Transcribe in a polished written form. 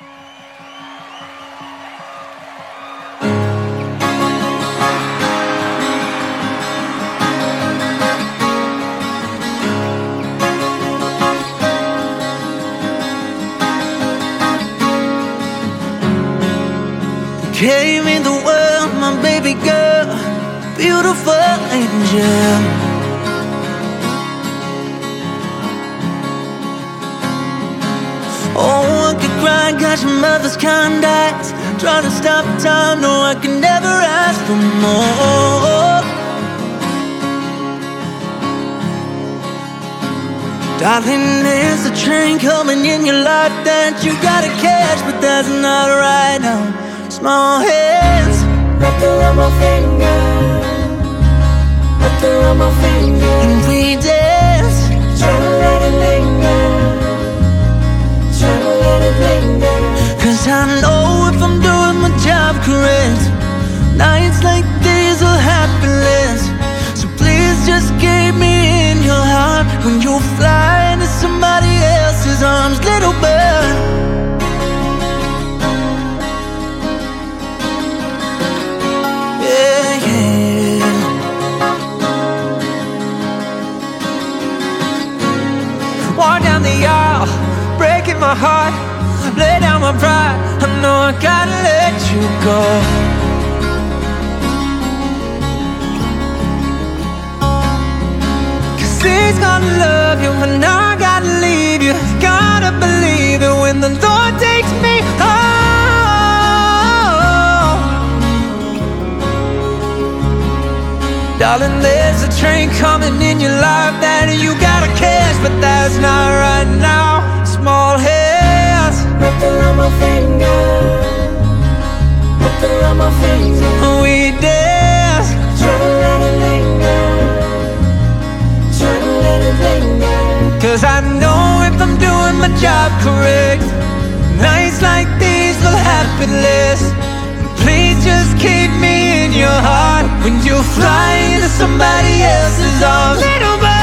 Came in the world, my baby girl, beautiful angel. Oh, I could cry, got your mother's kind eyes, trying to stop time, no, I can never ask for more. Darling, there's a train coming in your life that you gotta catch, but that's not right now. Small hands wrapped around my finger, wrapped around my finger, and we dance, trying to let it linger, trying to let it linger. 'Cause I know if I'm doing my job correct, nights like these will happen less. So please just keep me in your heart when you fly into somebody else's arms, little bird. Walk down the aisle, breaking my heart, lay down my pride. I know I gotta let you go. Cause he's gonna love you and I gotta leave you. Gotta believe it when the Lord takes me home. Darling, there's a train coming in your life that you gotta catch, but that's not right now. Small hands wrapped around my finger, wrapped around my finger. We dance, try to let it linger, try to let it linger. 'Cause I know if I'm doing my job correct, nights like these will happen less. Please just keep me in your heart when you fly into somebody else's arms, little bird.